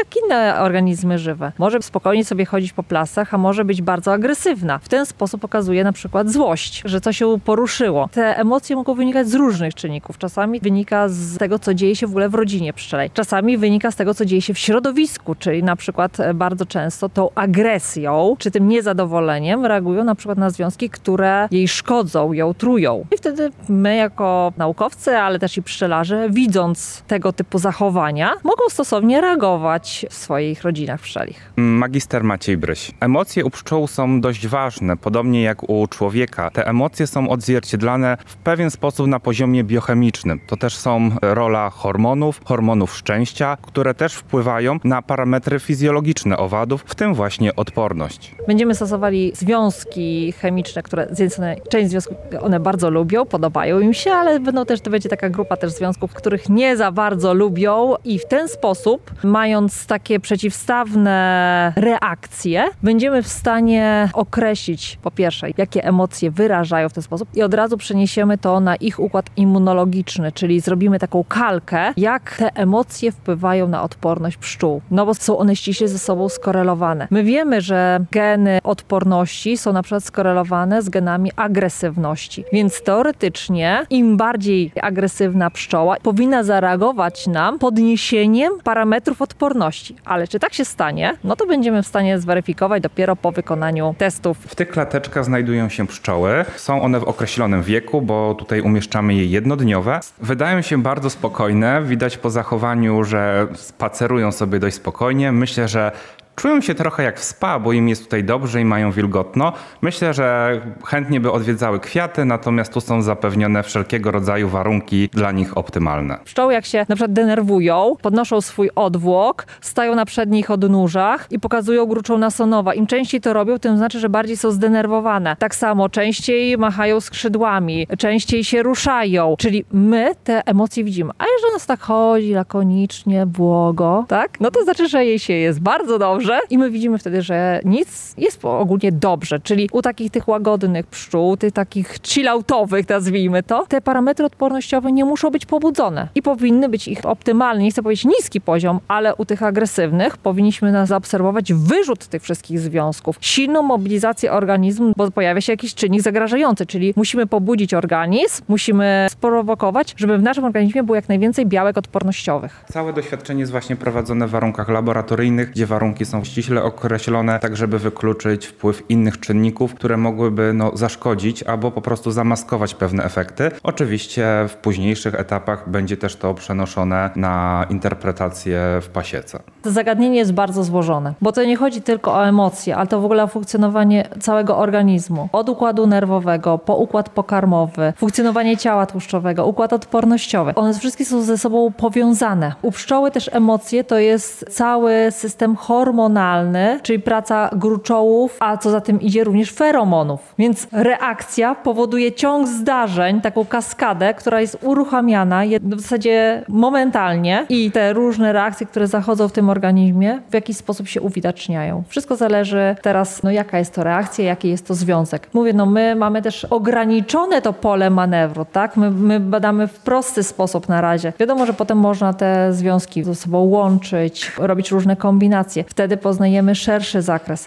jak inne organizmy żywe. Może spokojnie sobie chodzić po plasach, a może być bardzo agresywna. W ten sposób pokazuje na przykład złość, że coś się poruszyło. Te emocje mogą wynikać z różnych czynników. Czasami wynika z tego, co dzieje się w ogóle w rodzinie pszczelej. Czasami wynika z tego, co dzieje się w środowisku, czyli na przykład bardzo często tą agresją, czy tym niezadowoleniem reagują na przykład na związki, które jej szkodzą, ją trują. I wtedy my jako naukowcy, ale też i pszczelarze, widząc tego typu zachowania, mogą stosownie reagować w swoich rodzinach pszczelich. Magister Maciej Bryś. Emocje u pszczół są dość ważne, podobnie jak u człowieka. Te emocje są odzwierciedlane w pewien sposób na poziomie biochemicznym. To też są rola hormonów szczęścia, które też wpływają na parametry fizjologiczne owadów, w tym właśnie odporność. Będziemy stosowali związki chemiczne, które część związków one bardzo lubią, podobają im się, ale to będzie taka grupa też związków, których nie za bardzo lubią i w ten sposób, mając takie przeciwstawne reakcje, będziemy w stanie określić po pierwsze, jakie emocje wyrażają w ten sposób i od razu przeniesiemy to na ich układ immunologiczny, czyli zrobimy taką kalkę, jak te emocje wpływają na odporność pszczół, no bo są one ściśle ze sobą skorelowane. My wiemy, że geny odporności są na przykład skorelowane z genami agresywności, więc teoretycznie im bardziej agresywna pszczoła powinna zareagować nam podniesieniem parametrów odporności. Ale czy tak się stanie? No to będziemy w stanie zweryfikować dopiero po wykonaniu testów. W tych klateczkach znajdują się pszczoły. Są one w określonym wieku, bo tutaj umieszczamy je jednodniowe. Wydają się bardzo spokojne. Widać po zachowaniu, że spacerują sobie dość spokojnie. Myślę, że czują się trochę jak w spa, bo im jest tutaj dobrze i mają wilgotno. Myślę, że chętnie by odwiedzały kwiaty, natomiast tu są zapewnione wszelkiego rodzaju warunki dla nich optymalne. Pszczoły jak się na przykład denerwują, podnoszą swój odwłok, stają na przednich odnóżach i pokazują gruczą nasonowa. Im częściej to robią, tym znaczy, że bardziej są zdenerwowane. Tak samo częściej machają skrzydłami, częściej się ruszają, czyli my te emocje widzimy. A jeżeli nas tak chodzi lakonicznie, błogo, tak? No to znaczy, że jej się jest bardzo dobrze. I my widzimy wtedy, że nic jest ogólnie dobrze, czyli u takich tych łagodnych pszczół, tych takich chilloutowych, nazwijmy to, te parametry odpornościowe nie muszą być pobudzone i powinny być ich optymalny, nie chcę powiedzieć niski poziom, ale u tych agresywnych powinniśmy zaobserwować wyrzut tych wszystkich związków, silną mobilizację organizmu, bo pojawia się jakiś czynnik zagrażający, czyli musimy pobudzić organizm, musimy sprowokować, żeby w naszym organizmie było jak najwięcej białek odpornościowych. Całe doświadczenie jest właśnie prowadzone w warunkach laboratoryjnych, gdzie warunki są ściśle określone, tak żeby wykluczyć wpływ innych czynników, które mogłyby zaszkodzić albo po prostu zamaskować pewne efekty. Oczywiście w późniejszych etapach będzie też to przenoszone na interpretację w pasiece. To zagadnienie jest bardzo złożone, bo to nie chodzi tylko o emocje, ale to w ogóle o funkcjonowanie całego organizmu. Od układu nerwowego, po układ pokarmowy, funkcjonowanie ciała tłuszczowego, układ odpornościowy. One wszystkie są ze sobą powiązane. U pszczoły też emocje to jest cały system hormonalny, czyli praca gruczołów, a co za tym idzie również feromonów. Więc reakcja powoduje ciąg zdarzeń, taką kaskadę, która jest uruchamiana w zasadzie momentalnie i te różne reakcje, które zachodzą w tym organizmie, w jakiś sposób się uwidaczniają. Wszystko zależy teraz, jaka jest to reakcja, jaki jest to związek. Mówię, my mamy też ograniczone to pole manewru, tak? My badamy w prosty sposób na razie. Wiadomo, że potem można te związki ze sobą łączyć, robić różne kombinacje. Wtedy poznajemy szerszy zakres.